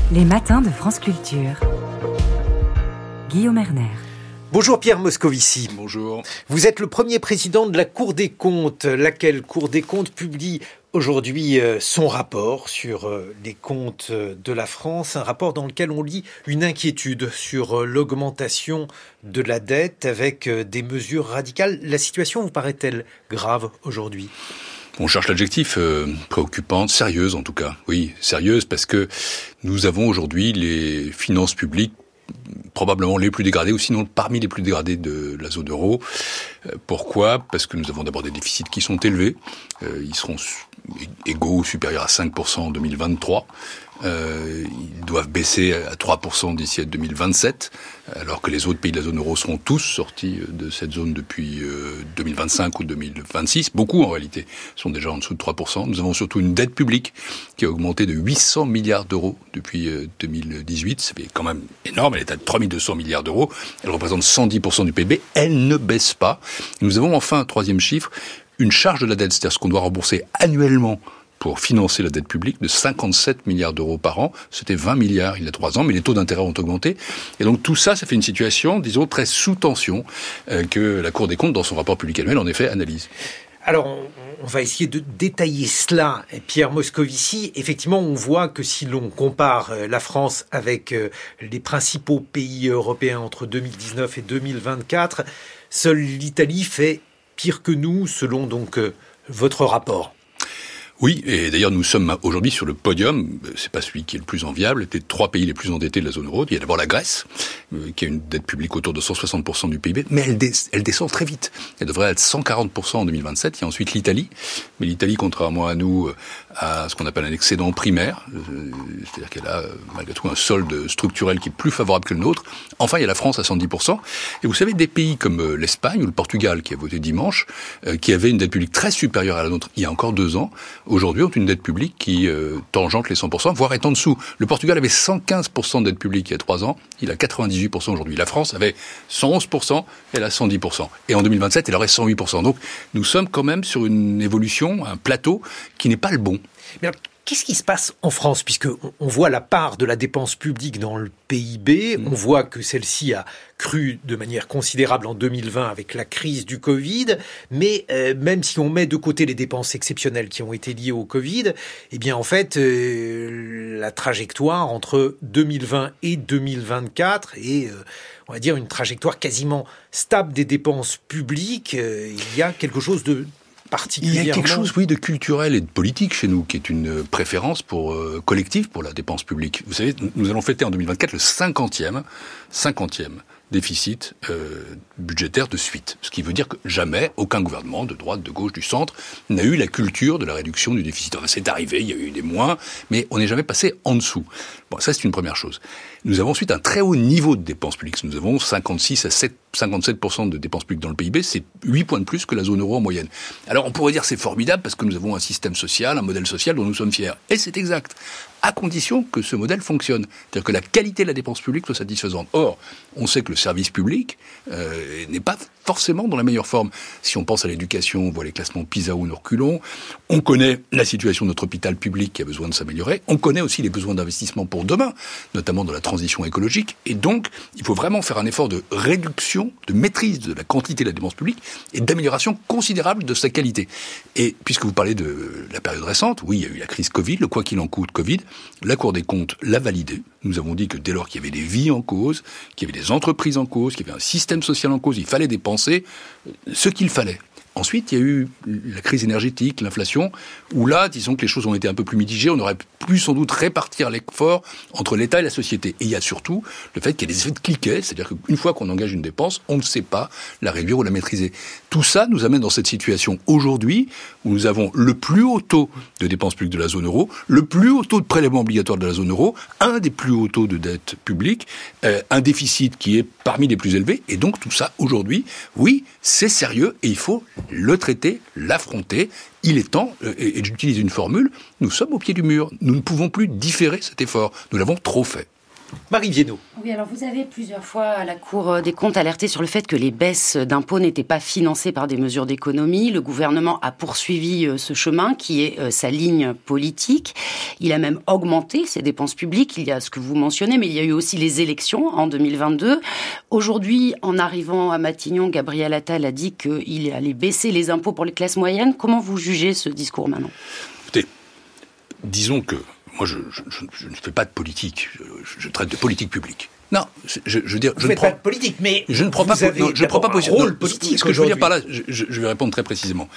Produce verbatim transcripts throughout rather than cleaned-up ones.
Les matins de France Culture. Guillaume Erner. Bonjour Pierre Moscovici. Bonjour. Vous êtes le premier président de la Cour des comptes, laquelle Cour des comptes publie aujourd'hui son rapport sur les comptes de la France, un rapport dans lequel on lit une inquiétude sur l'augmentation de la dette avec des mesures radicales. La situation vous paraît-elle grave aujourd'hui ? On cherche l'adjectif euh, préoccupante, sérieuse en tout cas. Oui, sérieuse parce que nous avons aujourd'hui les finances publiques probablement les plus dégradées, ou sinon parmi les plus dégradées de la zone euro. Euh, pourquoi ? Parce que nous avons d'abord des déficits qui sont élevés. Euh, ils seront égaux ou supérieurs à cinq pour cent en deux mille vingt-trois. Euh, ils doivent baisser à trois pour cent d'ici à deux mille vingt-sept, alors que les autres pays de la zone euro seront tous sortis de cette zone depuis euh, deux mille vingt-cinq ou deux mille vingt-six. Beaucoup, en réalité, sont déjà en dessous de trois pour cent. Nous avons surtout une dette publique qui a augmenté de huit cents milliards d'euros depuis euh, deux mille dix-huit. C'est quand même énorme. Elle est à trois mille deux cents milliards d'euros. Elle représente cent dix pour cent du P I B. Elle ne baisse pas. Nous avons enfin un troisième chiffre, une charge de la dette, c'est-à-dire ce qu'on doit rembourser annuellement pour financer la dette publique, de cinquante-sept milliards d'euros par an. C'était vingt milliards il y a trois ans, mais les taux d'intérêt ont augmenté. Et donc tout ça, ça fait une situation, disons, très sous tension, euh, que la Cour des comptes, dans son rapport public annuel, en effet, analyse. Alors, on, on va essayer de détailler cela. Pierre Moscovici, effectivement, on voit que si l'on compare la France avec les principaux pays européens entre deux mille dix-neuf et deux mille vingt-quatre, seule l'Italie fait pire que nous, selon donc votre rapport. Oui, et d'ailleurs nous sommes aujourd'hui sur le podium, c'est pas celui qui est le plus enviable, des trois pays les plus endettés de la zone euro. Il y a d'abord la Grèce, euh, qui a une dette publique autour de cent soixante pour cent du P I B, mais elle, des, elle descend très vite. Elle devrait être cent quarante pour cent en deux mille vingt-sept. Il y a ensuite l'Italie, mais l'Italie, contrairement à nous, a ce qu'on appelle un excédent primaire, euh, c'est-à-dire qu'elle a malgré tout un solde structurel qui est plus favorable que le nôtre. Enfin, il y a la France à cent dix pour cent. Et vous savez, des pays comme l'Espagne ou le Portugal, qui a voté dimanche, euh, qui avait une dette publique très supérieure à la nôtre il y a encore deux ans, aujourd'hui ont une dette publique qui euh, tangente les cent pour cent, voire est en dessous. Le Portugal avait cent quinze pour cent de dette publique il y a trois ans, il a quatre-vingt-dix-huit pour cent aujourd'hui. La France avait cent onze pour cent, elle a cent dix pour cent. Et en deux mille vingt-sept, elle aurait cent huit pour cent. Donc nous sommes quand même sur une évolution, un plateau qui n'est pas le bon. Mais alors, qu'est-ce qui se passe en France ? Puisque on voit la part de la dépense publique dans le P I B, mmh. on voit que celle-ci a cru de manière considérable en deux mille vingt avec la crise du Covid, mais euh, même si on met de côté les dépenses exceptionnelles qui ont été liées au Covid, eh bien en fait, euh, la trajectoire entre deux mille vingt et deux mille vingt-quatre est, euh, on va dire, une trajectoire quasiment stable des dépenses publiques. Euh, il y a quelque chose de Il y a quelque chose, oui, de culturel et de politique chez nous, qui est une préférence pour euh, collective pour la dépense publique. Vous savez, nous allons fêter en deux mille vingt-quatre le cinquantième, cinquantième déficit euh, budgétaire de suite. Ce qui veut dire que jamais aucun gouvernement, de droite, de gauche, du centre, n'a eu la culture de la réduction du déficit. Enfin, c'est arrivé, il y a eu des moins, mais on n'est jamais passé en dessous. Bon, ça c'est une première chose. Nous avons ensuite un très haut niveau de dépenses publiques. Nous avons cinquante-six à cinquante-sept pour cent de dépenses publiques dans le P I B, c'est huit points de plus que la zone euro en moyenne. Alors on pourrait dire c'est formidable parce que nous avons un système social, un modèle social dont nous sommes fiers. Et c'est exact, à condition que ce modèle fonctionne. C'est-à-dire que la qualité de la dépense publique soit satisfaisante. Or, on sait que le service public euh, n'est pas forcément dans la meilleure forme. Si on pense à l'éducation, on voit les classements PISA où nous reculons. On connaît la situation de notre hôpital public qui a besoin de s'améliorer. On connaît aussi les besoins d'investissement pour demain, notamment dans la transition écologique. Et donc, il faut vraiment faire un effort de réduction, de maîtrise de la quantité de la dépense publique et d'amélioration considérable de sa qualité. Et puisque vous parlez de la période récente, oui, il y a eu la crise Covid, le quoi qu'il en coûte Covid, la Cour des comptes l'a validé. Nous avons dit que dès lors qu'il y avait des vies en cause, qu'il y avait des entreprises en cause, qu'il y avait un système social en cause, il fallait dépenser ce qu'il fallait. Ensuite, il y a eu la crise énergétique, l'inflation, où là, disons que les choses ont été un peu plus mitigées. On aurait pu sans doute répartir l'effort entre l'État et la société. Et il y a surtout le fait qu'il y a des effets de cliquet, c'est-à-dire qu'une fois qu'on engage une dépense, on ne sait pas la réduire ou la maîtriser. Tout ça nous amène dans cette situation aujourd'hui où nous avons le plus haut taux de dépenses publiques de la zone euro, le plus haut taux de prélèvements obligatoires de la zone euro, un des plus hauts taux de dette publique, euh, un déficit qui est parmi les plus élevés. Et donc tout ça, aujourd'hui, oui, c'est sérieux et il faut le traiter, l'affronter. Il est temps, et j'utilise une formule, nous sommes au pied du mur. Nous ne pouvons plus différer cet effort. Nous l'avons trop fait. Marie Viennot. Oui, alors vous avez plusieurs fois à la Cour des comptes alerté sur le fait que les baisses d'impôts n'étaient pas financées par des mesures d'économie. Le gouvernement a poursuivi ce chemin qui est sa ligne politique. Il a même augmenté ses dépenses publiques. Il y a ce que vous mentionnez, mais il y a eu aussi les élections en deux mille vingt-deux. Aujourd'hui, en arrivant à Matignon, Gabriel Attal a dit qu'il allait baisser les impôts pour les classes moyennes. Comment vous jugez ce discours maintenant ? Écoutez, disons que moi, je, je, je, je ne fais pas de politique. Je, je traite de politique publique. Non, je, je veux dire, vous je ne faites prends pas de politique, mais je ne prends vous pas. avez non, je ne prends pas position. un rôle non, politique. Ce que je veux dire par là, je, je, je vais répondre très précisément.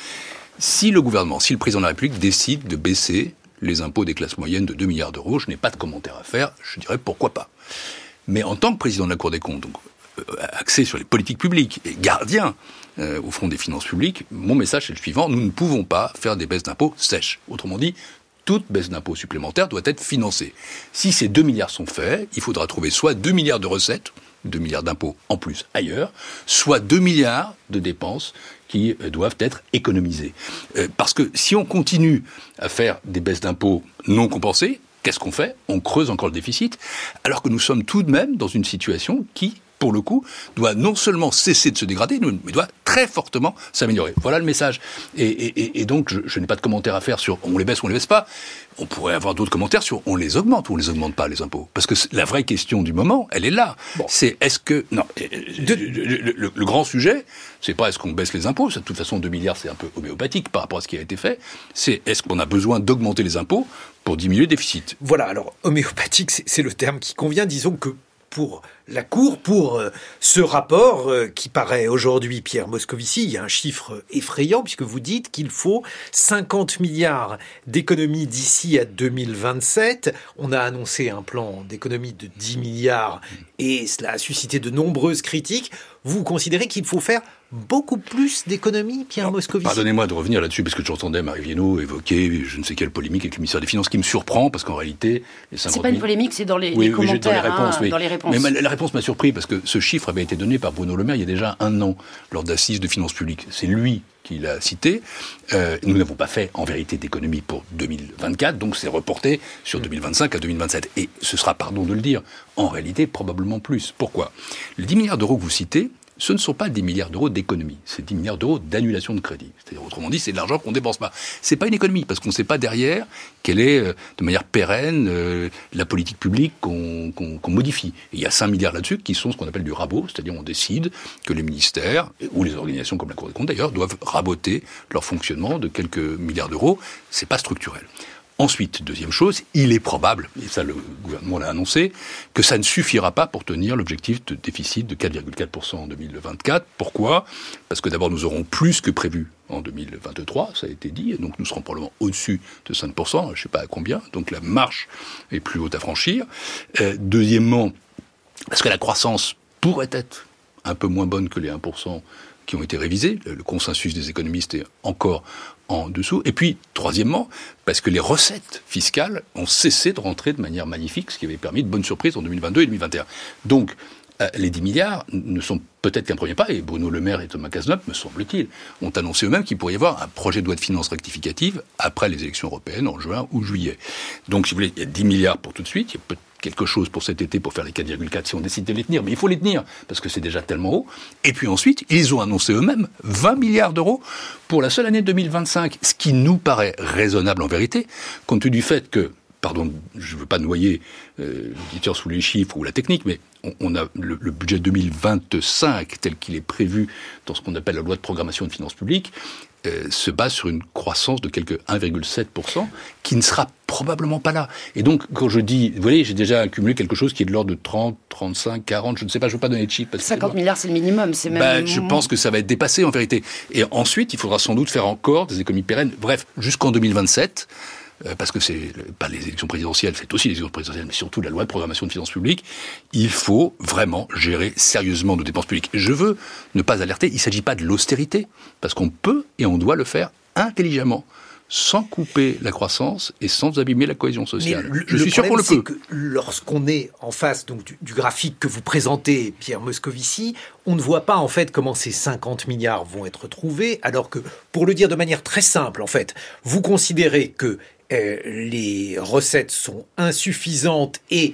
Si le gouvernement, si le président de la République décide de baisser les impôts des classes moyennes de deux milliards d'euros, je n'ai pas de commentaire à faire. Je dirais pourquoi pas. Mais en tant que président de la Cour des comptes, donc euh, axé sur les politiques publiques et gardien euh, au fond des finances publiques, mon message est le suivant : nous ne pouvons pas faire des baisses d'impôts sèches. Autrement dit, toute baisse d'impôts supplémentaire doit être financée. Si ces deux milliards sont faits, il faudra trouver soit deux milliards de recettes, deux milliards d'impôts en plus ailleurs, soit deux milliards de dépenses qui euh, doivent être économisées. Euh, parce que si on continue à faire des baisses d'impôts non compensées, qu'est-ce qu'on fait ? On creuse encore le déficit, alors que nous sommes tout de même dans une situation qui, pour le coup, doit non seulement cesser de se dégrader, mais doit très fortement s'améliorer. Voilà le message. Et, et, et donc, je, je n'ai pas de commentaire à faire sur on les baisse ou on les baisse pas. On pourrait avoir d'autres commentaires sur on les augmente ou on les augmente pas, les impôts. Parce que la vraie question du moment, elle est là. Bon. C'est est-ce que... Non, de... le, le, le grand sujet, c'est pas est-ce qu'on baisse les impôts, de toute façon deux milliards c'est un peu homéopathique par rapport à ce qui a été fait, c'est est-ce qu'on a besoin d'augmenter les impôts pour diminuer le déficit. Voilà, alors homéopathique, c'est, c'est le terme qui convient, disons que pour la Cour, pour euh, ce rapport euh, qui paraît aujourd'hui, Pierre Moscovici, il y a un chiffre effrayant puisque vous dites qu'il faut cinquante milliards d'économies d'ici à deux mille vingt-sept. On a annoncé un plan d'économie de dix milliards et cela a suscité de nombreuses critiques. Vous considérez qu'il faut faire beaucoup plus d'économies, Pierre Alors, Moscovici ? Pardonnez-moi de revenir là-dessus, parce que j'entendais Marie Viennot évoquer je ne sais quelle polémique avec le ministère des Finances, qui me surprend, parce qu'en réalité... Les cinquante c'est pas une polémique, c'est dans les, oui, les oui, commentaires, dans les réponses. hein, oui. dans les réponses. Mais ma, la réponse m'a surpris, parce que ce chiffre avait été donné par Bruno Le Maire il y a déjà un an, lors d'assises de finances publiques. C'est lui qui l'a cité. Euh, nous n'avons pas fait, en vérité, d'économie pour deux mille vingt-quatre, donc c'est reporté sur deux mille vingt-cinq à deux mille vingt-sept. Et ce sera, pardon de le dire, en réalité, probablement plus. Pourquoi ? Les dix milliards d'euros que vous citez, ce ne sont pas dix milliards d'euros d'économie, c'est dix milliards d'euros d'annulation de crédit. C'est-à-dire, autrement dit, c'est de l'argent qu'on ne dépense pas. C'est pas une économie, parce qu'on ne sait pas derrière quelle est, euh, de manière pérenne, euh, la politique publique qu'on, qu'on, qu'on modifie. Et il y a cinq milliards là-dessus qui sont ce qu'on appelle du rabot, c'est-à-dire on décide que les ministères, ou les organisations comme la Cour des comptes d'ailleurs, doivent raboter leur fonctionnement de quelques milliards d'euros. C'est pas structurel. Ensuite, deuxième chose, il est probable, et ça le gouvernement l'a annoncé, que ça ne suffira pas pour tenir l'objectif de déficit de quatre virgule quatre pour cent en deux mille vingt-quatre. Pourquoi ? Parce que d'abord, nous aurons plus que prévu en deux mille vingt-trois, ça a été dit, et donc nous serons probablement au-dessus de cinq pour cent, je ne sais pas à combien, donc la marche est plus haute à franchir. Euh, deuxièmement, parce que la croissance pourrait être un peu moins bonne que les un pour cent qui ont été révisés, le consensus des économistes est encore en dessous. Et puis, troisièmement, parce que les recettes fiscales ont cessé de rentrer de manière magnifique, ce qui avait permis de bonnes surprises en deux mille vingt-deux et deux mille vingt et un. Donc, euh, les dix milliards ne sont peut-être qu'un premier pas, et Bruno Le Maire et Thomas Cazeneuve, me semble-t-il, ont annoncé eux-mêmes qu'il pourrait y avoir un projet de loi de finances rectificative après les élections européennes en juin ou juillet. Donc, si vous voulez, il y a dix milliards pour tout de suite, il y a peut-être quelque chose pour cet été pour faire les quatre virgule quatre si on décide de les tenir, mais il faut les tenir, parce que c'est déjà tellement haut. Et puis ensuite, ils ont annoncé eux-mêmes vingt milliards d'euros pour la seule année deux mille vingt-cinq, ce qui nous paraît raisonnable en vérité, compte tenu du fait que, pardon, je ne veux pas noyer euh, l'auditeur sous les chiffres ou la technique, mais on, on a le, le budget deux mille vingt-cinq, tel qu'il est prévu dans ce qu'on appelle la loi de programmation de finances publiques, euh, se base sur une croissance de quelque un virgule sept pour cent, qui ne sera probablement pas là. Et donc, quand je dis, vous voyez, j'ai déjà accumulé quelque chose qui est de l'ordre de trente, trente-cinq, quarante, je ne sais pas, je ne veux pas donner de chiffres. Parce cinquante milliards, c'est le minimum, c'est même... Bah, je pense que ça va être dépassé, en vérité. Et ensuite, il faudra sans doute faire encore des économies pérennes. Bref, jusqu'en deux mille vingt-sept, euh, parce que c'est pas les élections présidentielles, c'est aussi les élections présidentielles, mais surtout la loi de programmation de finances publiques, il faut vraiment gérer sérieusement nos dépenses publiques. Je veux ne pas alerter, il ne s'agit pas de l'austérité, parce qu'on peut et on doit le faire intelligemment, sans couper la croissance et sans abîmer la cohésion sociale. Le, Je le suis sûr qu'on le c'est peut. Que lorsqu'on est en face donc, du, du graphique que vous présentez, Pierre Moscovici, on ne voit pas en fait comment ces cinquante milliards vont être trouvés, alors que, pour le dire de manière très simple, en fait, vous considérez que euh, les recettes sont insuffisantes et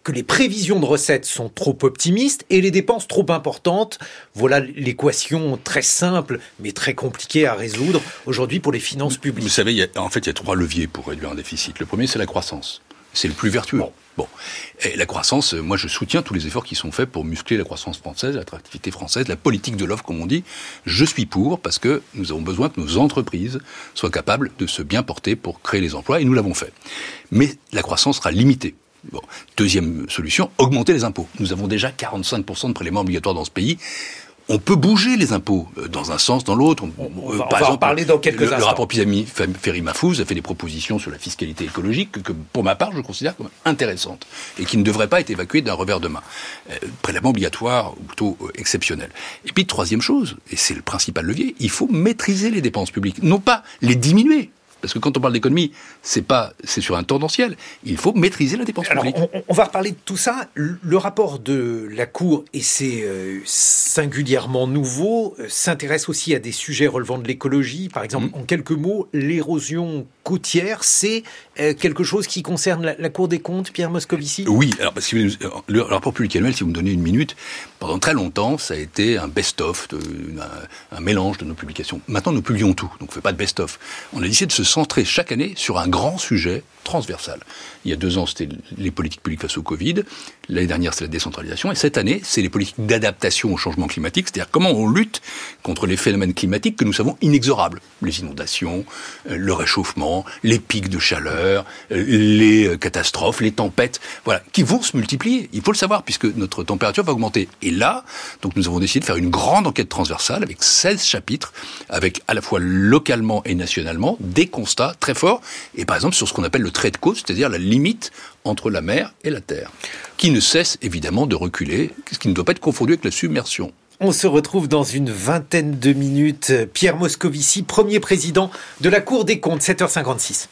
que les prévisions de recettes sont trop optimistes et les dépenses trop importantes. Voilà l'équation très simple, mais très compliquée à résoudre aujourd'hui pour les finances publiques. Vous savez, il y a, en fait, il y a trois leviers pour réduire un déficit. Le premier, c'est la croissance. C'est le plus vertueux. Bon. Bon. Et la croissance, moi je soutiens tous les efforts qui sont faits pour muscler la croissance française, l'attractivité française, la politique de l'offre comme on dit. Je suis pour parce que nous avons besoin que nos entreprises soient capables de se bien porter pour créer les emplois et nous l'avons fait. Mais la croissance sera limitée. Bon. Deuxième solution, augmenter les impôts. Nous avons déjà quarante-cinq pour cent de prélèvements obligatoires dans ce pays. On peut bouger les impôts dans un sens, dans l'autre. On, on, va, par on exemple, va en parler dans quelques le, instants. Le rapport Ferry-Mahfouz a fait des propositions sur la fiscalité écologique que, que, pour ma part, je considère comme intéressantes et qui ne devraient pas être évacuées d'un revers de main. Euh, prélèvement obligatoire, ou plutôt euh, exceptionnel. Et puis, troisième chose, et c'est le principal levier, il faut maîtriser les dépenses publiques, non pas les diminuer. Parce que quand on parle d'économie, c'est pas, c'est sur un tendanciel. Il faut maîtriser la dépense Alors, publique. On, on va reparler de tout ça. Le rapport de la Cour, et c'est euh, singulièrement nouveau, euh, s'intéresse aussi à des sujets relevant de l'écologie. Par exemple, mmh. en quelques mots, l'érosion côtière, c'est euh, quelque chose qui concerne la, la Cour des comptes, Pierre Moscovici ? Oui. Alors, parce que le, le rapport public annuel, si vous me donnez une minute, pendant très longtemps, ça a été un best-of, de, un, un mélange de nos publications. Maintenant, nous publions tout, donc on ne fait pas de best-of. On a décidé de se centrer chaque année sur un grand sujet transversal. Il y a deux ans, c'était les politiques publiques face au Covid. L'année dernière, c'est la décentralisation. Et cette année, c'est les politiques d'adaptation au changement climatique. C'est-à-dire comment on lutte contre les phénomènes climatiques que nous savons inexorables. Les inondations, le réchauffement, les pics de chaleur, les catastrophes, les tempêtes, voilà, qui vont se multiplier. Il faut le savoir, puisque notre température va augmenter. Et là, donc nous avons décidé de faire une grande enquête transversale avec seize chapitres, avec à la fois localement et nationalement des constats très forts. Et par exemple, sur ce qu'on appelle le trait de côte, c'est-à-dire la limite entre la mer et la terre, qui ne cesse évidemment de reculer, ce qui ne doit pas être confondu avec la submersion. On se retrouve dans une vingtaine de minutes. Pierre Moscovici, premier président de la Cour des comptes, sept heures cinquante-six.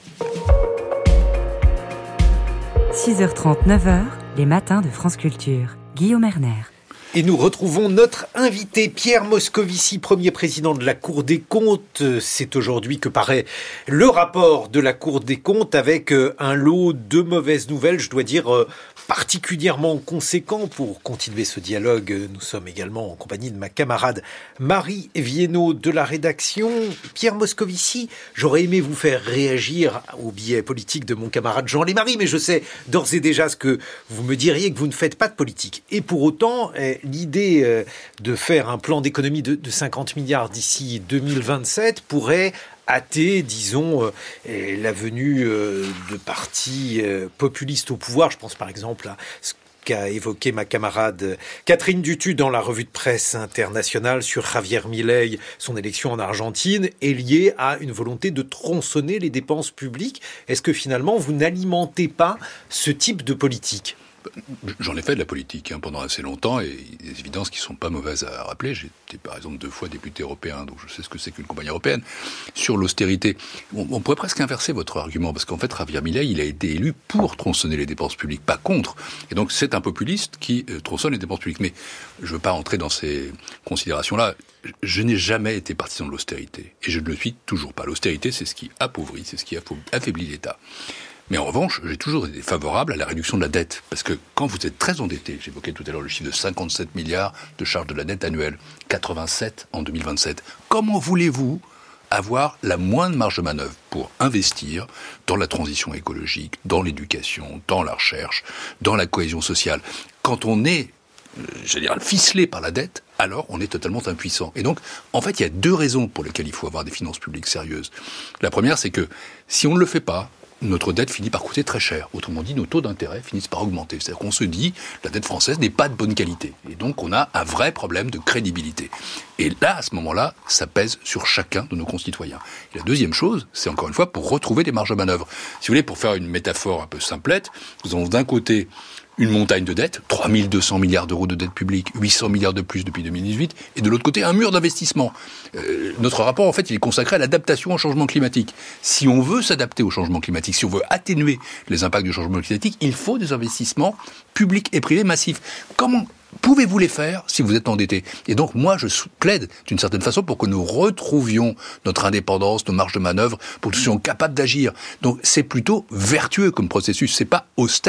six heures trente, neuf heures, les matins de France Culture. Guillaume Erner. Et nous retrouvons notre invité Pierre Moscovici, premier président de la Cour des comptes. C'est aujourd'hui que paraît le rapport de la Cour des comptes avec un lot de mauvaises nouvelles, je dois dire particulièrement conséquent. Pour continuer ce dialogue, nous sommes également en compagnie de ma camarade Marie Viennot de la rédaction. Pierre Moscovici, j'aurais aimé vous faire réagir au biais politique de mon camarade Jean Lémarie, mais je sais d'ores et déjà ce que vous me diriez, que vous ne faites pas de politique. Et pour autant, l'idée de faire un plan d'économie de, de cinquante milliards d'ici deux mille vingt-sept pourrait hâter, disons, euh, la venue euh, de partis euh, populistes au pouvoir. Je pense par exemple à ce qu'a évoqué ma camarade Catherine Dutu dans la revue de presse internationale sur Javier Milei. Son élection en Argentine est liée à une volonté de tronçonner les dépenses publiques. Est-ce que finalement vous n'alimentez pas ce type de politique ? J'en ai fait de la politique hein, pendant assez longtemps, et des évidences qui ne sont pas mauvaises à rappeler. J'ai été par exemple deux fois député européen, donc je sais ce que c'est qu'une compagnie européenne. Sur l'austérité, on, on pourrait presque inverser votre argument, parce qu'en fait, Javier Milei, il a été élu pour tronçonner les dépenses publiques, pas contre. Et donc c'est un populiste qui euh, tronçonne les dépenses publiques. Mais je ne veux pas entrer dans ces considérations-là. Je n'ai jamais été partisan de l'austérité, et je ne le suis toujours pas. L'austérité, c'est ce qui appauvrit, c'est ce qui affaiblit l'État. Mais en revanche, j'ai toujours été favorable à la réduction de la dette. Parce que quand vous êtes très endetté, j'évoquais tout à l'heure le chiffre de cinquante-sept milliards de charges de la dette annuelle, quatre-vingt-sept en deux mille vingt-sept, comment voulez-vous avoir la moindre marge de manœuvre pour investir dans la transition écologique, dans l'éducation, dans la recherche, dans la cohésion sociale ? Quand on est, j'allais dire, ficelé par la dette, alors on est totalement impuissant. Et donc, en fait, il y a deux raisons pour lesquelles il faut avoir des finances publiques sérieuses. La première, c'est que si on ne le fait pas, notre dette finit par coûter très cher. Autrement dit, nos taux d'intérêt finissent par augmenter. C'est-à-dire qu'on se dit, la dette française n'est pas de bonne qualité. Et donc, on a un vrai problème de crédibilité. Et là, à ce moment-là, ça pèse sur chacun de nos concitoyens. Et la deuxième chose, c'est encore une fois pour retrouver des marges de manœuvre. Si vous voulez, pour faire une métaphore un peu simplette, nous avons d'un côté une montagne de dettes, trois mille deux cents milliards d'euros de dette publique, huit cents milliards de plus depuis deux mille dix-huit, et de l'autre côté, un mur d'investissement. Euh, notre rapport, en fait, il est consacré à l'adaptation au changement climatique. Si on veut s'adapter au changement climatique, si on veut atténuer les impacts du changement climatique, il faut des investissements publics et privés massifs. Comment pouvez-vous les faire si vous êtes endetté ? Et donc, moi, je plaide d'une certaine façon pour que nous retrouvions notre indépendance, nos marges de manœuvre, pour que nous soyons capables d'agir. Donc, c'est plutôt vertueux comme processus, c'est pas austère.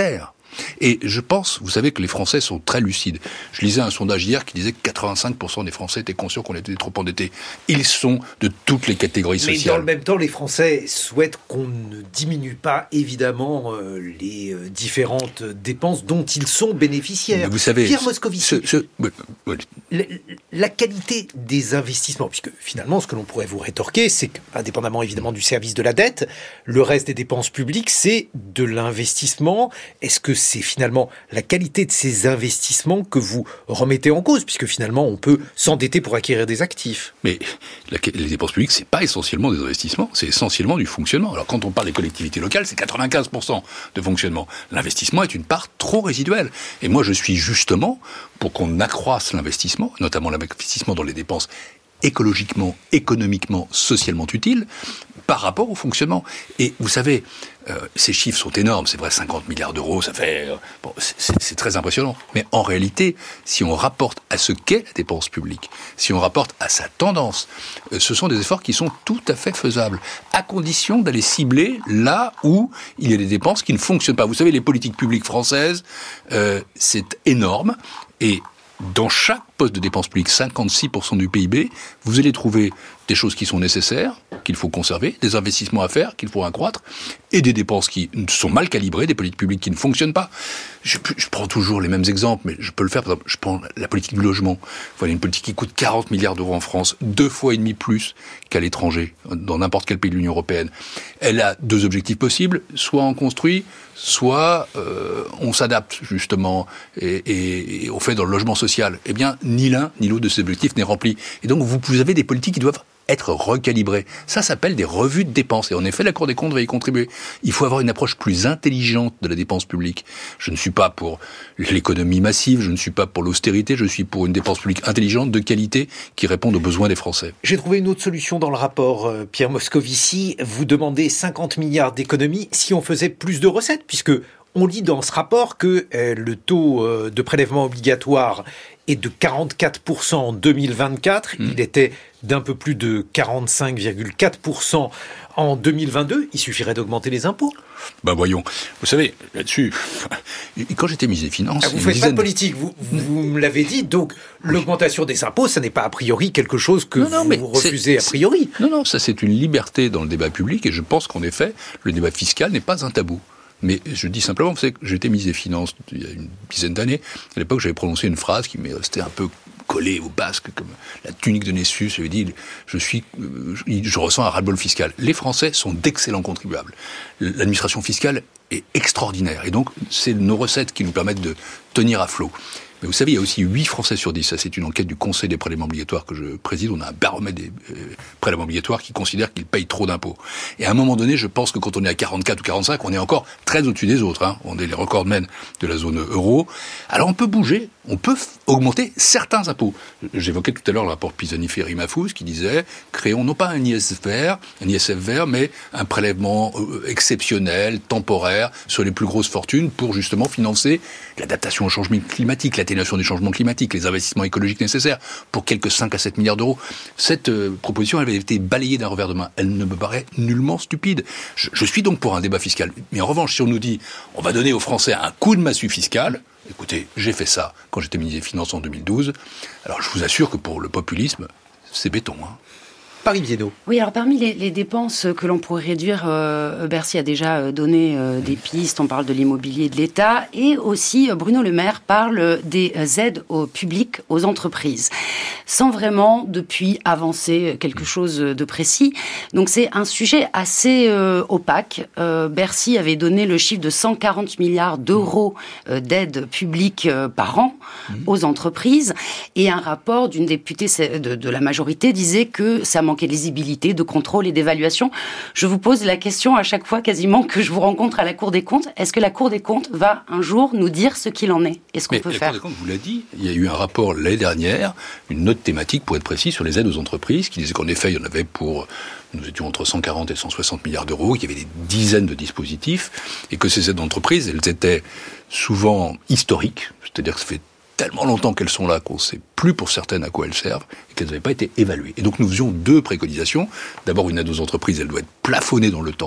Et je pense, vous savez que les Français sont très lucides. Je lisais un sondage hier qui disait que quatre-vingt-cinq pour cent des Français étaient conscients qu'on était trop endettés. Ils sont de toutes les catégories sociales. Mais dans le même temps, les Français souhaitent qu'on ne diminue pas, évidemment, euh, les euh, différentes dépenses dont ils sont bénéficiaires. Mais vous savez, Pierre Moscovici, ce, ce, oui, oui. La, la qualité des investissements, puisque finalement, ce que l'on pourrait vous rétorquer, c'est qu'indépendamment évidemment du service de la dette, le reste des dépenses publiques, c'est de l'investissement. Est-ce que c'est finalement la qualité de ces investissements que vous remettez en cause, puisque finalement, on peut s'endetter pour acquérir des actifs? Mais la, les dépenses publiques, c'est pas essentiellement des investissements, c'est essentiellement du fonctionnement. Alors quand on parle des collectivités locales, c'est quatre-vingt-quinze pour cent de fonctionnement. L'investissement est une part trop résiduelle. Et moi, je suis justement pour qu'on accroisse l'investissement, notamment l'investissement dans les dépenses écologiquement, économiquement, socialement utiles, par rapport au fonctionnement. Et vous savez, euh, ces chiffres sont énormes, c'est vrai, cinquante milliards d'euros, ça fait... Euh, bon, c'est, c'est très impressionnant. Mais en réalité, si on rapporte à ce qu'est la dépense publique, si on rapporte à sa tendance, euh, ce sont des efforts qui sont tout à fait faisables, à condition d'aller cibler là où il y a des dépenses qui ne fonctionnent pas. Vous savez, les politiques publiques françaises, euh, c'est énorme, et dans chaque poste de dépenses publiques, cinquante-six pour cent du P I B, vous allez trouver des choses qui sont nécessaires, qu'il faut conserver, des investissements à faire, qu'il faut accroître, et des dépenses qui sont mal calibrées, des politiques publiques qui ne fonctionnent pas. Je, je prends toujours les mêmes exemples, mais je peux le faire. Par exemple, je prends la politique du logement. Voilà une politique qui coûte quarante milliards d'euros en France, deux fois et demi plus qu'à l'étranger, dans n'importe quel pays de l'Union européenne. Elle a deux objectifs possibles, soit on construit, soit euh, on s'adapte justement et, et, et on fait dans le logement social. Eh bien, ni l'un ni l'autre de ces objectifs n'est rempli. Et donc, vous, vous avez des politiques qui doivent être recalibrées. Ça s'appelle des revues de dépenses. Et en effet, la Cour des comptes va y contribuer. Il faut avoir une approche plus intelligente de la dépense publique. Je ne suis pas pour l'économie massive, je ne suis pas pour l'austérité, je suis pour une dépense publique intelligente, de qualité, qui réponde aux besoins des Français. J'ai trouvé une autre solution dans le rapport, euh, Pierre Moscovici. Vous demandez cinquante milliards d'économies si on faisait plus de recettes, puisque on lit dans ce rapport que euh, le taux euh, de prélèvement obligatoire est de quarante-quatre pour cent en deux mille vingt-quatre. Mmh. Il était d'un peu plus de quarante-cinq virgule quatre pour cent en deux mille vingt-deux. Il suffirait d'augmenter les impôts. Ben voyons. Vous savez, là-dessus, quand j'étais ministre des Finances... Ah, vous ne faites pas de politique, vous, vous me l'avez dit. Donc, oui. L'augmentation des impôts, ça n'est pas a priori quelque chose que non, non, vous refusez a priori. Non, non, ça c'est une liberté dans le débat public. Et je pense qu'en effet, le débat fiscal n'est pas un tabou. Mais je dis simplement, vous savez, que j'étais ministre des Finances il y a une dizaine d'années. À l'époque, j'avais prononcé une phrase qui m'est restée un peu collée au basque, comme la tunique de Nessus. J'avais dit, je suis, je ressens un ras-le-bol fiscal. Les Français sont d'excellents contribuables. L'administration fiscale est extraordinaire. Et donc, c'est nos recettes qui nous permettent de tenir à flot. Mais vous savez, il y a aussi huit Français sur dix. Ça, c'est une enquête du Conseil des prélèvements obligatoires que je préside. On a un baromètre des euh, prélèvements obligatoires qui considère qu'ils payent trop d'impôts. Et à un moment donné, je pense que quand on est à quarante-quatre ou quarante-cinq, on est encore très au-dessus des autres. Hein. On est les recordmen de la zone euro. Alors on peut bouger, on peut f- augmenter certains impôts. J'évoquais tout à l'heure le rapport Pisani-Ferry-Mafous qui disait créons non pas un I S F vert, un I S F vert, mais un prélèvement euh, exceptionnel, temporaire, sur les plus grosses fortunes pour justement financer l'adaptation au changement climatique, la l'atténuation du changement climatique, les investissements écologiques nécessaires pour quelques cinq à sept milliards d'euros. Cette euh, proposition elle avait été balayée d'un revers de main. Elle ne me paraît nullement stupide. Je, je suis donc pour un débat fiscal. Mais en revanche, si on nous dit on va donner aux Français un coup de massue fiscal, écoutez, j'ai fait ça quand j'étais ministre des Finances en deux mille douze. Alors je vous assure que pour le populisme, c'est béton. Hein. Paris Viennot. Oui, alors parmi les, les dépenses que l'on pourrait réduire, euh, Bercy a déjà donné euh, des pistes, on parle de l'immobilier de l'État, et aussi euh, Bruno Le Maire parle des aides au public, aux entreprises, sans vraiment depuis avancer quelque chose de précis. Donc c'est un sujet assez euh, opaque. Euh, Bercy avait donné le chiffre de cent quarante milliards d'euros euh, d'aides publiques euh, par an mmh. aux entreprises, et un rapport d'une députée de, de la majorité disait que ça manquait de lisibilité, de contrôle et d'évaluation. Je vous pose la question à chaque fois quasiment que je vous rencontre à la Cour des comptes. Est-ce que la Cour des comptes va un jour nous dire ce qu'il en est et ce qu'on Mais peut la faire? La Cour des comptes vous l'a dit. Il y a eu un rapport l'année dernière, une note thématique pour être précis sur les aides aux entreprises qui disait qu'en effet il y en avait pour... Nous étions entre cent quarante et cent soixante milliards d'euros, qu'il y avait des dizaines de dispositifs et que ces aides d'entreprise, elles étaient souvent historiques, c'est-à-dire que ça fait tellement longtemps qu'elles sont là qu'on ne sait plus pour certaines à quoi elles servent et qu'elles n'avaient pas été évaluées. Et donc nous faisions deux préconisations. D'abord, une aide aux entreprises, elle doit être plafonnée dans le temps.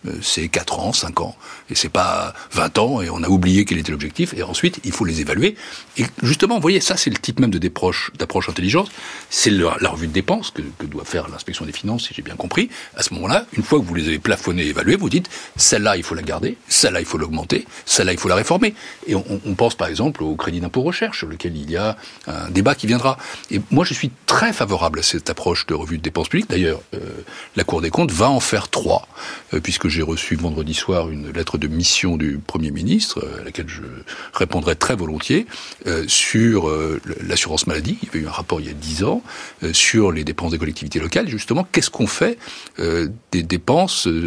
c'est quatre ans, cinq ans, et c'est pas vingt ans, et on a oublié quel était l'objectif, et ensuite, il faut les évaluer. Et justement, vous voyez, ça, c'est le type même de d'approche, d'approche intelligente, c'est le, la revue de dépenses que, que doit faire l'inspection des finances, si j'ai bien compris. À ce moment-là, une fois que vous les avez plafonnés et évalués, vous dites, celle-là, il faut la garder, celle-là, il faut l'augmenter, celle-là, il faut la réformer. Et on, on pense, par exemple, au crédit d'impôt recherche, sur lequel il y a un débat qui viendra. Et moi, je suis très favorable à cette approche de revue de dépenses publiques. D'ailleurs, euh, la Cour des comptes va en faire trois, euh, puisque j'ai reçu vendredi soir une lettre de mission du Premier ministre, à laquelle je répondrai très volontiers, euh, sur euh, l'assurance maladie. Il y avait eu un rapport il y a dix ans, euh, sur les dépenses des collectivités locales. Justement, qu'est-ce qu'on fait euh, des dépenses euh,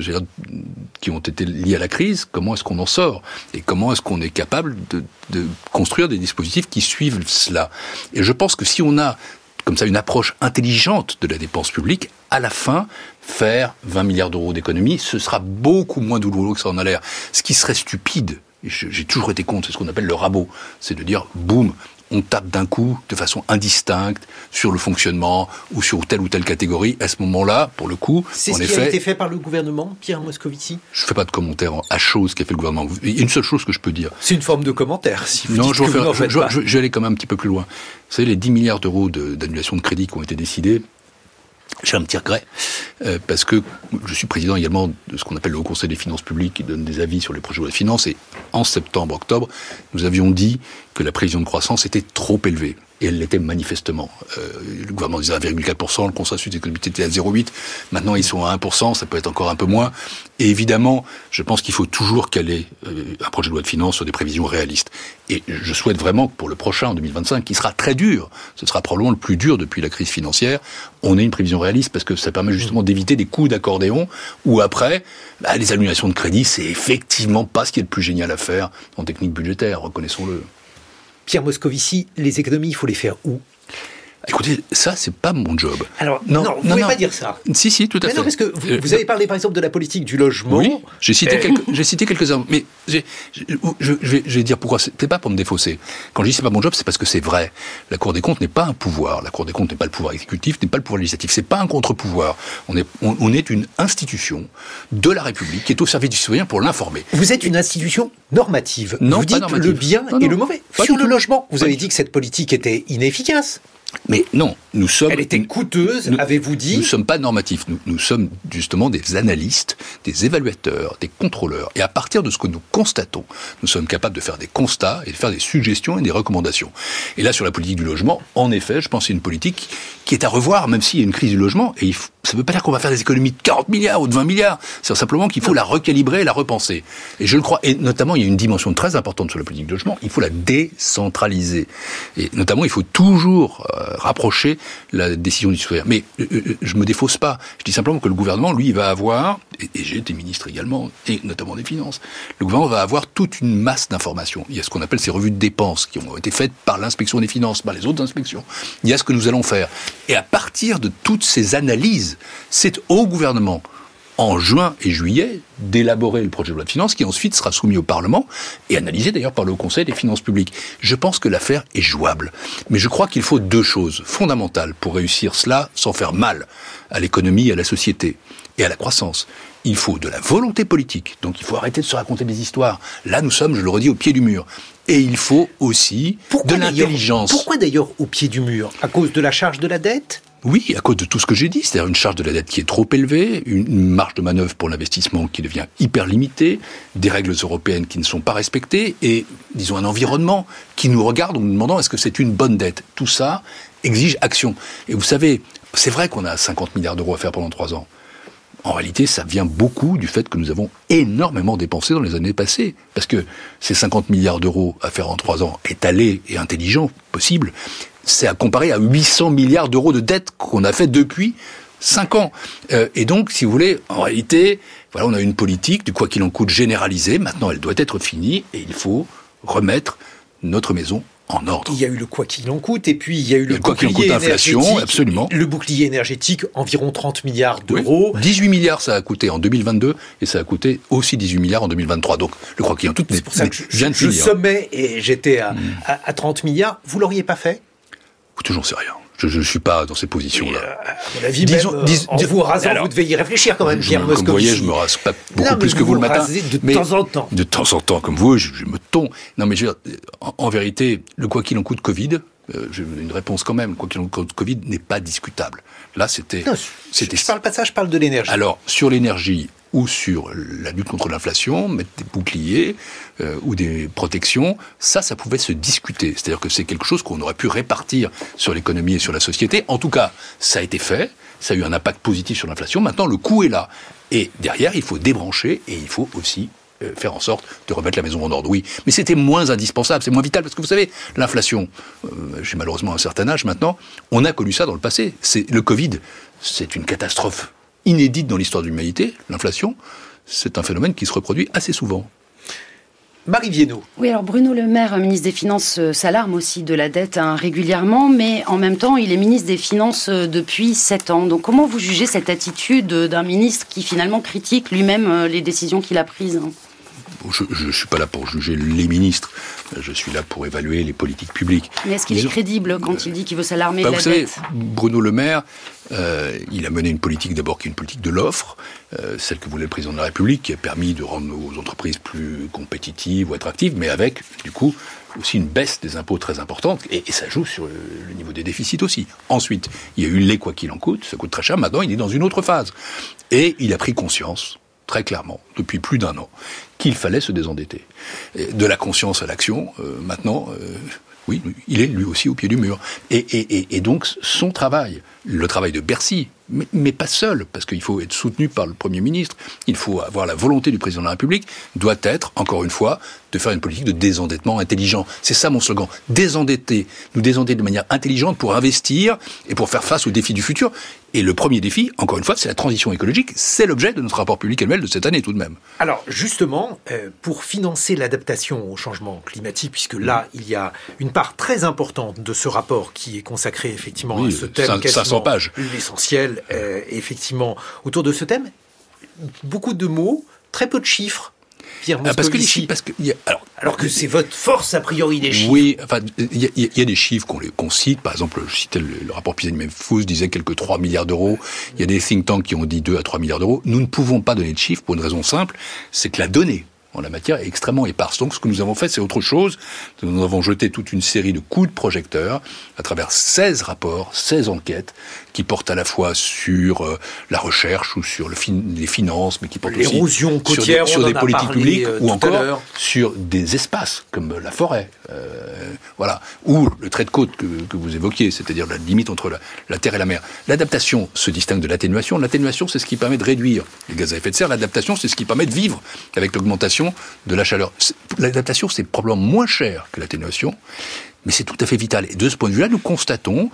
qui ont été liées à la crise? Comment est-ce qu'on en sort? Et comment est-ce qu'on est capable de, de construire des dispositifs qui suivent cela? Et je pense que si on a comme ça une approche intelligente de la dépense publique, à la fin, faire vingt milliards d'euros d'économies, ce sera beaucoup moins douloureux que ça en a l'air. Ce qui serait stupide, et j'ai toujours été contre, c'est ce qu'on appelle le rabot, c'est de dire, boum, on tape d'un coup, de façon indistincte, sur le fonctionnement, ou sur telle ou telle catégorie. À ce moment-là, pour le coup, c'est en ce effet, qui a été fait par le gouvernement, Pierre Moscovici? Je ne fais pas de commentaire à chaud ce qu'a fait le gouvernement. Il y a une seule chose que je peux dire. C'est une forme de commentaire, si vous non, dites je vais, que faire, vous n'en je, faites je, pas. je, je vais aller quand même un petit peu plus loin. Vous savez, les dix milliards d'euros de, d'annulation de crédit qui ont été décidés, j'ai un petit regret, euh, parce que je suis président également de ce qu'on appelle le Haut Conseil des finances publiques, qui donne des avis sur les projets de loi de finances, et en septembre, octobre, nous avions dit que la prévision de croissance était trop élevée. Et elle l'était manifestement. Euh, le gouvernement disait un virgule quatre pour cent, le consensus des économistes était à zéro virgule huit. Maintenant, ils sont à un pour cent, ça peut être encore un peu moins. Et évidemment, je pense qu'il faut toujours caler euh, un projet de loi de finances sur des prévisions réalistes. Et je souhaite vraiment que pour le prochain, en deux mille vingt-cinq, qui sera très dur, ce sera probablement le plus dur depuis la crise financière, on ait une prévision réaliste, parce que ça permet justement d'éviter des coups d'accordéon, où après, bah, les annulations de crédit, c'est effectivement pas ce qui est le plus génial à faire en technique budgétaire, reconnaissons-le. Pierre Moscovici, les économies, il faut les faire où? Écoutez, ça, c'est pas mon job. Alors, non, non vous ne pouvez pas dire ça. Si, si, tout à mais fait. Non, parce que vous, vous avez parlé, par exemple, de la politique du logement. Oui, j'ai cité, euh... quelques, j'ai cité quelques-uns. Mais j'ai, je, je, vais, je vais dire pourquoi. C'est pas pour me défausser. Quand je dis c'est pas mon job, c'est parce que c'est vrai. La Cour des comptes n'est pas un pouvoir. La Cour des comptes n'est pas le pouvoir exécutif, n'est pas le pouvoir législatif. C'est pas un contre-pouvoir. On est, on, on est une institution de la République qui est au service du citoyen pour l'informer. Vous êtes une institution normative. Non, vous dites normative. le bien non, et non, le mauvais. du Sur le tout. logement, vous pas avez dit que cette politique était inefficace. Mais non, nous sommes... Elle était coûteuse, nous, avez-vous dit? Nous ne sommes pas normatifs, nous, nous sommes justement des analystes, des évaluateurs, des contrôleurs. Et à partir de ce que nous constatons, nous sommes capables de faire des constats et de faire des suggestions et des recommandations. Et là, sur la politique du logement, en effet, je pense que c'est une politique qui est à revoir, même s'il y a une crise du logement. Et il faut, ça ne veut pas dire qu'on va faire des économies de quarante milliards ou de vingt milliards. C'est simplement qu'il faut la recalibrer et la repenser. Et je le crois. Et notamment, il y a une dimension très importante sur la politique du logement. Il faut la décentraliser. Et notamment, il faut toujours euh, rapprocher la décision du citoyen. Mais euh, je me défausse pas. Je dis simplement que le gouvernement, lui, va avoir, et, et j'ai été ministre également, et notamment des finances, le gouvernement va avoir toute une masse d'informations. Il y a ce qu'on appelle ces revues de dépenses qui ont été faites par l'inspection des finances, par les autres inspections. Il y a ce que nous allons faire. Et à partir de toutes ces analyses, c'est au gouvernement, en juin et juillet, d'élaborer le projet de loi de finances qui ensuite sera soumis au Parlement et analysé d'ailleurs par le Haut Conseil des finances publiques. Je pense que l'affaire est jouable. Mais je crois qu'il faut deux choses fondamentales pour réussir cela sans faire mal à l'économie, à la société et à la croissance. Il faut de la volonté politique. Donc il faut arrêter de se raconter des histoires. Là, nous sommes, je le redis, au pied du mur. Et il faut aussi pourquoi de l'intelligence. Pourquoi d'ailleurs au pied du mur? À cause de la charge de la dette? Oui, à cause de tout ce que j'ai dit, c'est-à-dire une charge de la dette qui est trop élevée, une marge de manœuvre pour l'investissement qui devient hyper limitée, des règles européennes qui ne sont pas respectées, et, disons, un environnement qui nous regarde en nous demandant est-ce que c'est une bonne dette. Tout ça exige action. Et vous savez, c'est vrai qu'on a cinquante milliards d'euros à faire pendant trois ans. En réalité, ça vient beaucoup du fait que nous avons énormément dépensé dans les années passées. Parce que ces cinquante milliards d'euros à faire en trois ans, étalés et intelligents, possible, c'est à comparer à huit cents milliards d'euros de dettes qu'on a fait depuis cinq ans. Euh, et donc, si vous voulez, en réalité, voilà, on a une politique du quoi qu'il en coûte généralisée. Maintenant, elle doit être finie et il faut remettre notre maison en ordre. Il y a eu le quoi qu'il en coûte, et puis il y a eu le, le quoi qu'il en bouclier coûte inflation, absolument. Le bouclier énergétique, environ trente milliards d'euros. Oui. dix-huit milliards ça a coûté en deux mille vingt-deux, et ça a coûté aussi dix-huit milliards en deux mille vingt-trois. Donc le quoi qu'il en coûte, c'est pour ça que je, vient de je finir. sommais et j'étais à, mmh. à, à trente milliards. Vous l'auriez pas fait? Écoutez, j'en sais rien. Je ne suis pas dans ces positions-là. Euh, à mon avis, disons, même, dis, en dis, vous rasant, alors, vous devez y réfléchir quand même, Pierre Moscovici. Comme vous voyez, je me rase pas beaucoup non, plus vous que vous, vous le matin. De mais temps en temps. De temps en temps, comme vous, je, je me tonds. Non, mais je veux dire, en, en vérité, le quoi qu'il en coûte Covid, euh, j'ai une réponse quand même. Quoi qu'il en coûte Covid n'est pas discutable. Là, c'était. Non, c'était. Je, je parle pas de ça, je parle de l'énergie. Alors, sur l'énergie ou sur la lutte contre l'inflation, mettre des boucliers euh, ou des protections, ça, ça pouvait se discuter. C'est-à-dire que c'est quelque chose qu'on aurait pu répartir sur l'économie et sur la société. En tout cas, ça a été fait, ça a eu un impact positif sur l'inflation. Maintenant, le coût est là. Et derrière, il faut débrancher et il faut aussi euh, faire en sorte de remettre la maison en ordre. Oui, mais c'était moins indispensable, c'est moins vital, parce que vous savez, l'inflation, euh, j'ai malheureusement un certain âge maintenant, on a connu ça dans le passé. C'est, le Covid, c'est une catastrophe inédite dans l'histoire de l'humanité, l'inflation, c'est un phénomène qui se reproduit assez souvent. Marie Viennot. Oui, alors Bruno Le Maire, ministre des Finances, s'alarme aussi de la dette hein, régulièrement, mais en même temps, il est ministre des Finances depuis sept ans. Donc comment vous jugez cette attitude d'un ministre qui finalement critique lui-même les décisions qu'il a prises hein ? Je ne suis pas là pour juger les ministres, je suis là pour évaluer les politiques publiques. Mais est-ce qu'il est crédible quand il dit qu'il veut s'alarmer bah de la vous dette ? savez, Bruno Le Maire, euh, il a mené une politique d'abord qui est une politique de l'offre, euh, celle que voulait le président de la République, qui a permis de rendre nos entreprises plus compétitives ou attractives, mais avec, du coup, aussi une baisse des impôts très importante, et, et ça joue sur le, le niveau des déficits aussi. Ensuite, il y a eu les quoi qu'il en coûte, ça coûte très cher, maintenant il est dans une autre phase. Et il a pris conscience, très clairement, depuis plus d'un an, qu'il fallait se désendetter. Et de la conscience à l'action, euh, maintenant, euh, oui, il est lui aussi au pied du mur. Et, et, et, et donc, son travail, le travail de Bercy, mais, mais pas seul, parce qu'il faut être soutenu par le Premier ministre, il faut avoir la volonté du Président de la République, doit être, encore une fois, de faire une politique de désendettement intelligent. C'est ça mon slogan. Désendetter, nous désendetter de manière intelligente pour investir et pour faire face aux défis du futur. Et le premier défi, encore une fois, c'est la transition écologique. C'est l'objet de notre rapport public annuel de cette année, tout de même. Alors, justement, euh, pour financer l'adaptation au changement climatique, puisque là, il y a une part très importante de ce rapport qui est consacrée effectivement oui, à ce thème, cinq cents pages. L'essentiel, euh, effectivement, autour de ce thème. Beaucoup de mots, très peu de chiffres. Pierre Moscovici. Ah, parce que les chiffres, parce que y a, alors, alors que c'est votre force a priori des chiffres. Oui, enfin, il y, y, y a des chiffres qu'on, qu'on cite. Par exemple, je citais le, le rapport Pisani-Memphous disait quelques trois milliards d'euros. Il y a des think tanks qui ont dit deux à trois milliards d'euros. Nous ne pouvons pas donner de chiffres pour une raison simple, c'est que la donnée en la matière est extrêmement éparse. Donc, ce que nous avons fait, c'est autre chose. Nous avons jeté toute une série de coups de projecteur à travers seize rapports, seize enquêtes qui portent à la fois sur euh, la recherche ou sur le fin- les finances, mais qui portent l'érosion aussi côtière, sur des, sur des politiques publiques euh, ou encore sur des espaces comme la forêt, euh, voilà, ou le trait de côte que, que vous évoquiez, c'est-à-dire la limite entre la, la terre et la mer. L'adaptation se distingue de l'atténuation. L'atténuation, c'est ce qui permet de réduire les gaz à effet de serre. L'adaptation, c'est ce qui permet de vivre avec l'augmentation de la chaleur. L'adaptation, c'est probablement moins cher que l'atténuation, mais c'est tout à fait vital. Et de ce point de vue-là, nous constatons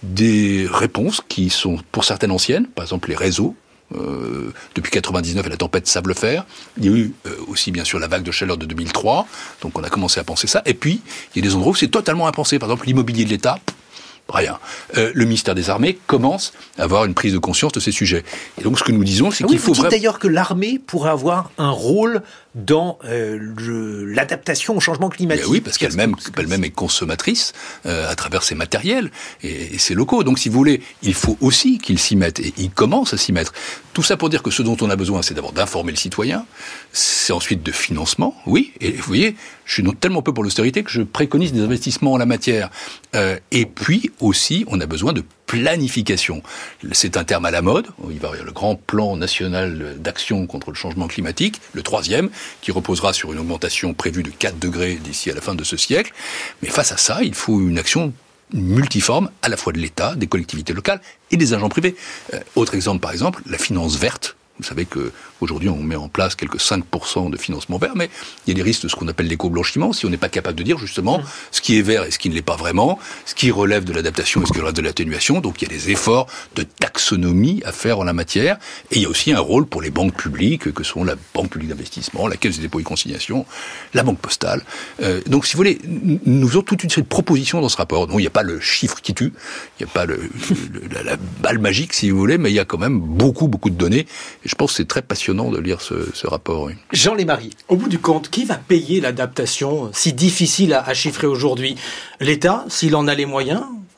des réponses qui sont, pour certaines anciennes, par exemple les réseaux, euh, depuis quatre-vingt-dix-neuf et la tempête sable-fer. Il y a eu euh, aussi, bien sûr, la vague de chaleur de deux mille trois, donc on a commencé à penser ça. Et puis, il y a des endroits où c'est totalement impensé. Par exemple, l'immobilier de l'État, rien. Euh, le ministère des Armées commence à avoir une prise de conscience de ces sujets. Et donc, ce que nous disons, c'est ah qu'il oui, faut vraiment... vraiment... d'ailleurs que l'armée pourrait avoir un rôle dans euh, le, l'adaptation au changement climatique. Mais oui, parce qu'elle-même, elle-même est consommatrice euh, à travers ses matériels et, et ses locaux. Donc, si vous voulez, il faut aussi qu'ils s'y mettent. Et ils commencent à s'y mettre. Tout ça pour dire que ce dont on a besoin, c'est d'abord d'informer le citoyen. C'est ensuite de financement, oui. Et vous voyez, je suis tellement peu pour l'austérité que je préconise des investissements en la matière. Euh, et puis aussi, on a besoin de planification. C'est un terme à la mode. Il va y avoir le grand plan national d'action contre le changement climatique, le troisième, qui reposera sur une augmentation prévue de quatre degrés d'ici à la fin de ce siècle. Mais face à ça, il faut une action multiforme, à la fois de l'État, des collectivités locales et des agents privés. Euh, autre exemple, par exemple, la finance verte. Vous savez qu'aujourd'hui, on met en place quelques cinq pour cent de financement vert, mais il y a des risques de ce qu'on appelle l'éco-blanchiment, si on n'est pas capable de dire justement ce qui est vert et ce qui ne l'est pas vraiment, ce qui relève de l'adaptation et ce qui relève de l'atténuation. Donc il y a des efforts de taxonomie à faire en la matière. Et il y a aussi un rôle pour les banques publiques, que sont la Banque publique d'investissement, la Caisse des dépôts et consignations, la Banque postale. Euh, donc si vous voulez, nous avons toute une série de propositions dans ce rapport. Donc il n'y a pas le chiffre qui tue, il n'y a pas le, le, la, la balle magique, si vous voulez, mais il y a quand même beaucoup, beaucoup de données. Je pense que c'est très passionnant de lire ce, ce rapport. Oui. Jean Lémarie. Au bout du compte, qui va payer l'adaptation si difficile à, à chiffrer aujourd'hui ? L'État, s'il en a les moyens ?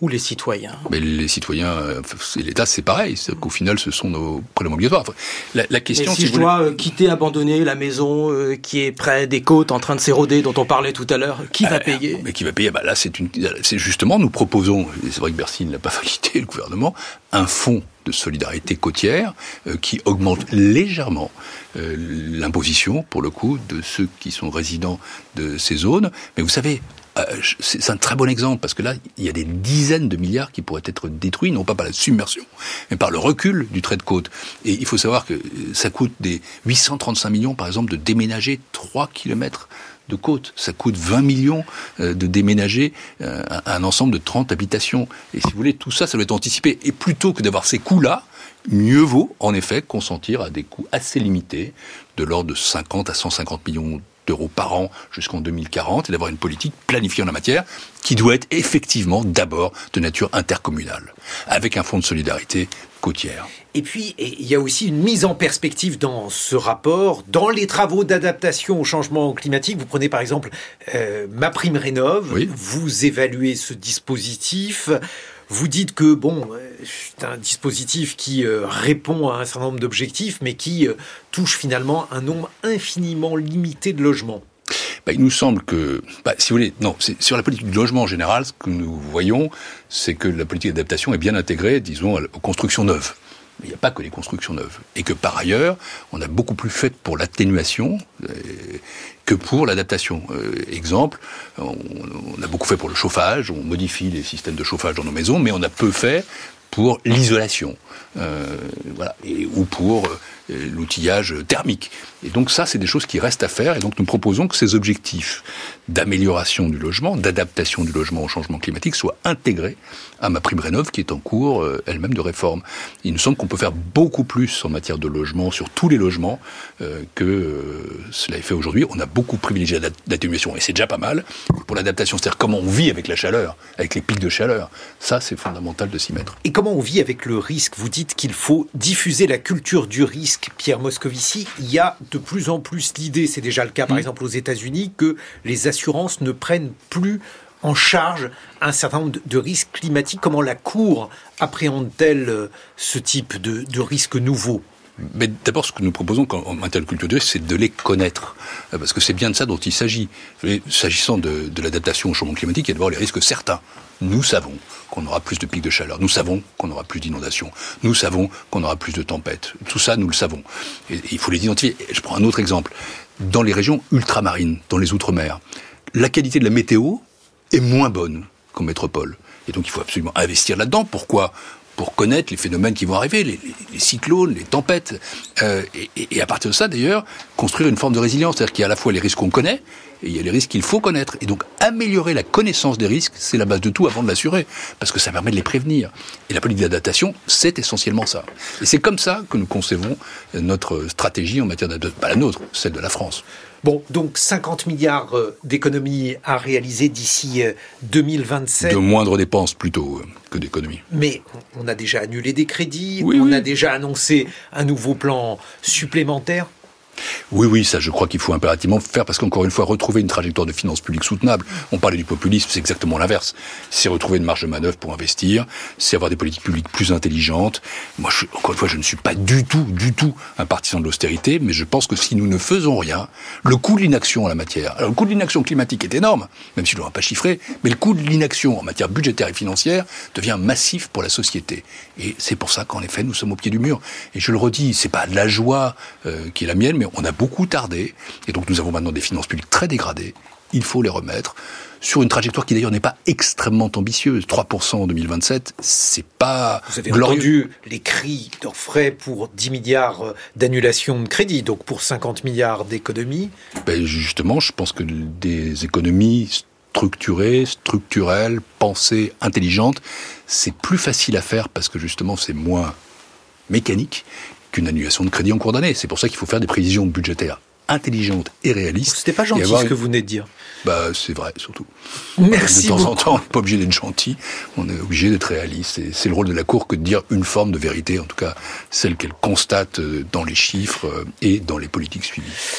ou les citoyens? Mais les citoyens et l'État, c'est pareil. C'est qu'au final, ce sont nos prélèvements obligatoires. Enfin, la, la question, mais si, si je voulez... dois euh, quitter, abandonner la maison euh, qui est près des côtes, en train de s'éroder, dont on parlait tout à l'heure, qui va euh, payer? Mais qui va payer? Bah là, c'est une. C'est justement, nous proposons, et c'est vrai que Bercy ne l'a pas validé, le gouvernement, un fonds de solidarité côtière euh, qui augmente légèrement euh, l'imposition, pour le coup, de ceux qui sont résidents de ces zones. Mais vous savez, euh, c'est un très bon exemple, parce que là, il y a des dizaines de milliards qui pourraient être détruits, non pas par la submersion, mais par le recul du trait de côte. Et il faut savoir que ça coûte des huit cent trente-cinq millions, par exemple, de déménager trois kilomètres de côte. Ça coûte vingt millions euh, de déménager euh, un ensemble de trente habitations. Et si vous voulez, tout ça, ça doit être anticipé. Et plutôt que d'avoir ces coûts-là, mieux vaut, en effet, consentir à des coûts assez limités, de l'ordre de cinquante à cent cinquante millions d'euros par an jusqu'en deux mille quarante, et d'avoir une politique planifiée en la matière, qui doit être effectivement d'abord de nature intercommunale, avec un fonds de solidarité côtière. Et puis, il y a aussi une mise en perspective dans ce rapport, dans les travaux d'adaptation au changement climatique. Vous prenez par exemple euh, MaPrimeRénov', oui. Vous évaluez ce dispositif, vous dites que bon, c'est un dispositif qui euh, répond à un certain nombre d'objectifs, mais qui euh, touche finalement un nombre infiniment limité de logements. Bah, il nous semble que, bah, si vous voulez, non, c'est, sur la politique du logement en général, ce que nous voyons, c'est que la politique d'adaptation est bien intégrée, disons, aux constructions neuves. Mais il n'y a pas que les constructions neuves. Et que par ailleurs, on a beaucoup plus fait pour l'atténuation euh, que pour l'adaptation. Euh, exemple, on, on a beaucoup fait pour le chauffage, on modifie les systèmes de chauffage dans nos maisons, mais on a peu fait pour l'isolation, euh, voilà, et, ou pour euh, l'outillage thermique. Et donc ça, c'est des choses qui restent à faire, et donc nous proposons que ces objectifs d'amélioration du logement, d'adaptation du logement au changement climatique soient intégrés à MaPrimeRénov', qui est en cours euh, elle-même de réforme. Il nous semble qu'on peut faire beaucoup plus en matière de logement, sur tous les logements, euh, que euh, cela est fait aujourd'hui. On a beaucoup privilégié l'atténuation, et c'est déjà pas mal. Pour l'adaptation, c'est-à-dire comment on vit avec la chaleur, avec les pics de chaleur, ça c'est fondamental de s'y mettre. Et comment on vit avec le risque? Vous dites qu'il faut diffuser la culture du risque, Pierre Moscovici. Il y a de plus en plus l'idée, c'est déjà le cas par mmh. exemple aux États-Unis, que les assurances ne prennent plus en charge un certain nombre de, de risques climatiques. Comment la Cour appréhende-t-elle euh, ce type de, de risques nouveaux? Mais d'abord, ce que nous proposons en matière de culture du risque, c'est de les connaître. Parce que c'est bien de ça dont il s'agit. S'agissant de, de l'adaptation au changement climatique, il y a d'abord les risques certains. Nous savons qu'on aura plus de pics de chaleur. Nous savons qu'on aura plus d'inondations. Nous savons qu'on aura plus de tempêtes. Tout ça, nous le savons. Et, et il faut les identifier. Et je prends un autre exemple. Dans les régions ultramarines, dans les outre-mer, la qualité de la météo est moins bonne qu'en métropole. Et donc, il faut absolument investir là-dedans. Pourquoi ? Pour connaître les phénomènes qui vont arriver, les, les, les cyclones, les tempêtes. Euh, et, et à partir de ça, d'ailleurs, construire une forme de résilience. C'est-à-dire qu'il y a à la fois les risques qu'on connaît, et il y a les risques qu'il faut connaître. Et donc, améliorer la connaissance des risques, c'est la base de tout avant de l'assurer. Parce que ça permet de les prévenir. Et la politique d'adaptation, c'est essentiellement ça. Et c'est comme ça que nous concevons notre stratégie en matière d'adaptation. Pas la nôtre, celle de la France. Bon, donc cinquante milliards d'économies à réaliser d'ici deux mille vingt-sept. De moindres dépenses plutôt que d'économies. Mais on a déjà annulé des crédits, oui, on oui. a déjà annoncé un nouveau plan supplémentaire. Oui, oui, ça je crois qu'il faut impérativement faire, parce qu'encore une fois, retrouver une trajectoire de finances publiques soutenable. On parlait du populisme, c'est exactement l'inverse. C'est retrouver une marge de manœuvre pour investir, c'est avoir des politiques publiques plus intelligentes. Moi, je, encore une fois, je ne suis pas du tout, du tout un partisan de l'austérité, mais je pense que si nous ne faisons rien, le coût de l'inaction en la matière, alors le coût de l'inaction climatique est énorme, même si je ne l'aurais pas chiffré, mais le coût de l'inaction en matière budgétaire et financière devient massif pour la société. Et c'est pour ça qu'en effet, nous sommes au pied du mur. Et je le redis, c'est pas de la joie euh, qui est la mienne, mais on a beaucoup tardé, et donc nous avons maintenant des finances publiques très dégradées. Il faut les remettre sur une trajectoire qui d'ailleurs n'est pas extrêmement ambitieuse. trois pour cent en deux mille vingt-sept, c'est pas Vous avez glorieux. entendu les cris d'orfraie pour dix milliards d'annulation de crédit, donc pour cinquante milliards d'économies. Ben justement, je pense que des économies structurées, structurelles, pensées, intelligentes, c'est plus facile à faire parce que justement c'est moins mécanique qu'une annulation de crédit en cours d'année. C'est pour ça qu'il faut faire des prévisions budgétaires intelligentes et réalistes. C'était pas gentil ce que vous venez de dire. Bah, c'est vrai, surtout. Merci De temps beaucoup. en temps, on n'est pas obligé d'être gentil, on est obligé d'être réaliste. Et c'est le rôle de la Cour que de dire une forme de vérité, en tout cas celle qu'elle constate dans les chiffres et dans les politiques suivies.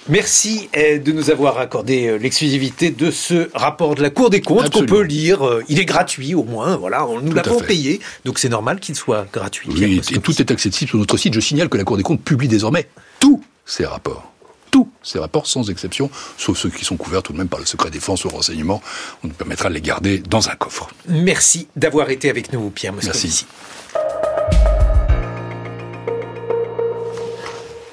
Merci de nous avoir accordé l'exclusivité de ce rapport de la Cour des comptes. Absolument. Qu'on peut lire. Il est gratuit au moins, voilà, nous Tout l'avons payé, donc c'est normal qu'il soit gratuit. Oui, et tout est accessible sur notre site. Je signale que la Cour des comptes publie désormais tous ces rapports. Tous ces rapports, sans exception, sauf ceux qui sont couverts tout de même par le secret défense ou renseignement. On nous permettra de les garder dans un coffre. Merci d'avoir été avec nous, Pierre Moscovici. Merci.